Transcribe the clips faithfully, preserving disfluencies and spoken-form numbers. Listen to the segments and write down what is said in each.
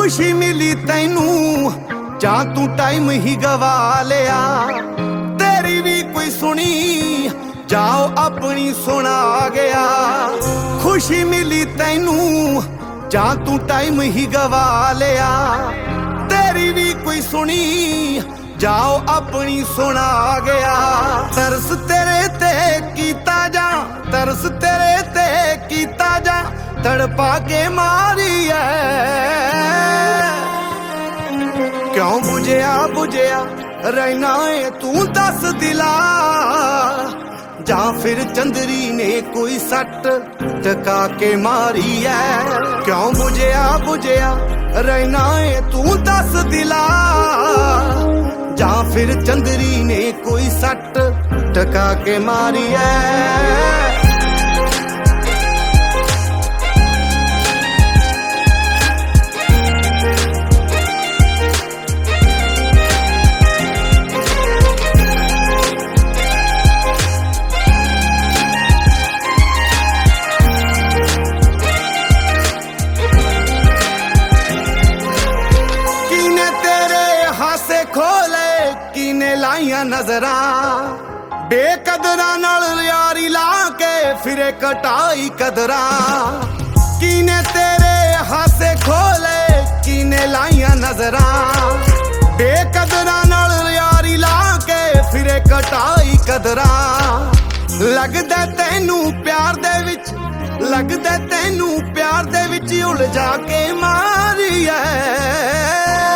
खुशी मिली तैनू जा तू टाइम ही गवा लिया। तेरी भी कोई सुनी जाओ अपनी सुना गया। खुशी मिली तैनू जा तू टाइम ही गवा लिया। तेरी भी कोई सुनी जाओ अपनी सुना गया। तरस तेरे ते कीता जा, तरस तेरे ते कीता जा, तड़पा के मारी है। क्यों बुझिया बुझिया रहना है तू दस दिला, जा फिर चंदरी ने कोई सट टका के मारी है। क्यों बुझिया बुझिया रहना है तू दस दिला, जा फिर चंदरी ने कोई सट टका के मारी है। खोले कीने लाइया नजरा, बेकदरा नाल यारी ला के फिरे कटाई कदरा। कीने तेरे हासे खोले कीने लाइया नजरा, बेकदरा नाल यारी ला के फिरे कटाई कदरा। लगदा तैनू प्यार दे विच, लगदा तैनू प्यार दे विच उलझा के मारी है।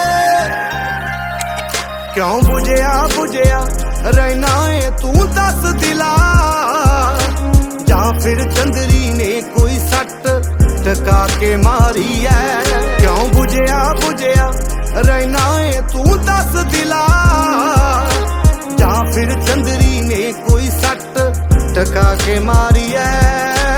क्यों बुझिया बुझिया रहना है तू दस दिला, जा फिर चंदरी ने कोई सट टका के मारी है। क्यों बुझिया बुझिया रहना है तू दस दिला, जा फिर चंदरी ने कोई सट टका के मारी है।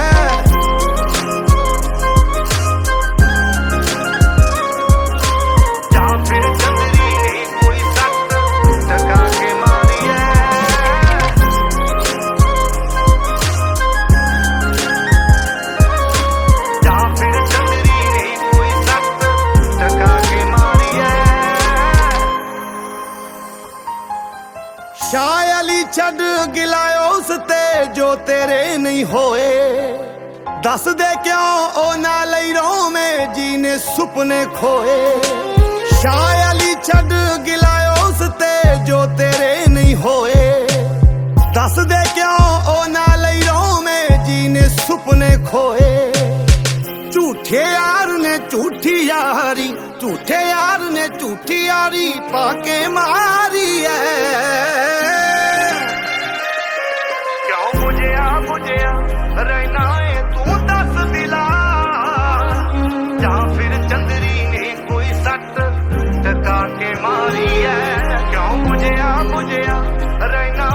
शायली छड़ गिलायो उसते जो तेरे नहीं होए, दस दे क्यों ओ ना लई रो में जीने सुपने खोए। शायली छड़ गिलायो उसते जो तेरे नहीं होए, दस दे क्यों ओ ना लई रो में जीने सुपने खोए। झूठे यार ने झूठी यारी, झूठे यार ने झूठी यारी पाके मारी है। क्यों बुझिया बुझिया रहना है तू दस दिला, जा फिर चंदरी ने कोई सट टका के मारी है। क्यों बुझिया बुझिया रहना